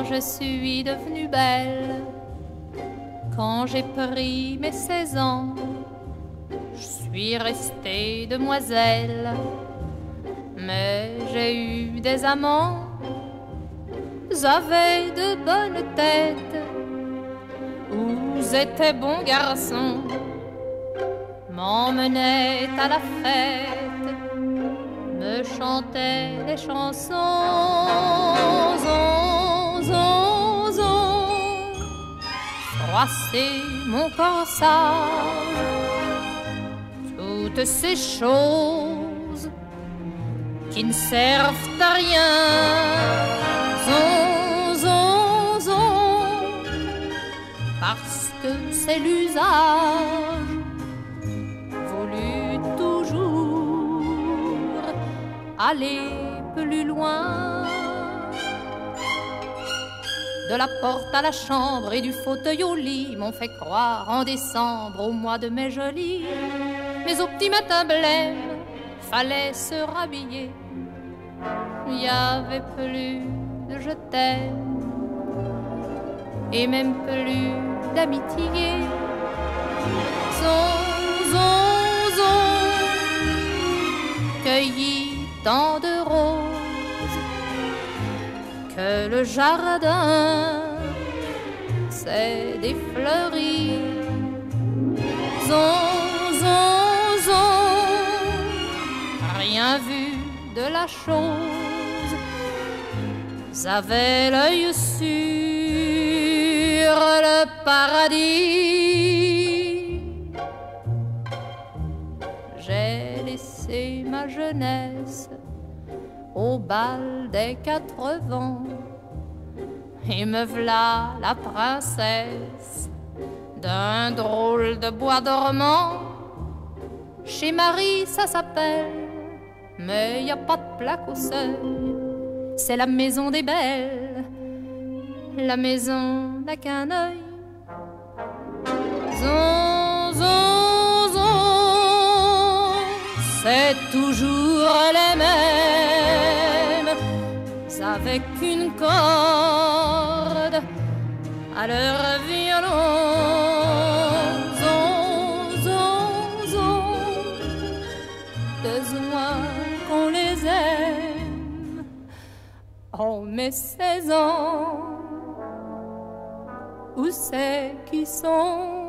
je suis devenue belle, quand j'ai pris mes 16 ans, je suis restée demoiselle. Mais j'ai eu des amants, j'avais de bonnes têtes, où étaient bons garçons, m'emmenaient à la fête, me chantaient des chansons. Zon, zon, zon, froisser mon corsage, toutes ces choses qui ne servent à rien. Zon, zon, zon, parce que c'est l'usage voulu toujours aller plus loin. De la porte à la chambre et du fauteuil au lit m'ont fait croire en décembre, au mois de mai joli, mais au petit matin blême fallait se rhabiller. Il y avait plus de je t'aime et même plus d'amitié. Zon, zon, zon, cueilli tant de roses que le jardin s'est défleuri. Zon, zon, zon, rien vu de la chose, j'avais l'œil sur le paradis. J'ai laissé ma jeunesse au bal des 4 vents, et me v'là la princesse d'un drôle de bois dormant. Chez Marie ça s'appelle, mais y a pas de plaque au seuil, c'est la maison des belles, la maison n'a qu'un œil. Zon, zon, zon, c'est toujours les mêmes, avec une corde à leur violon. Zon, zon, zon, besoin qu'on les aime. Oh, mes 16 ans, où c'est qu'ils sont?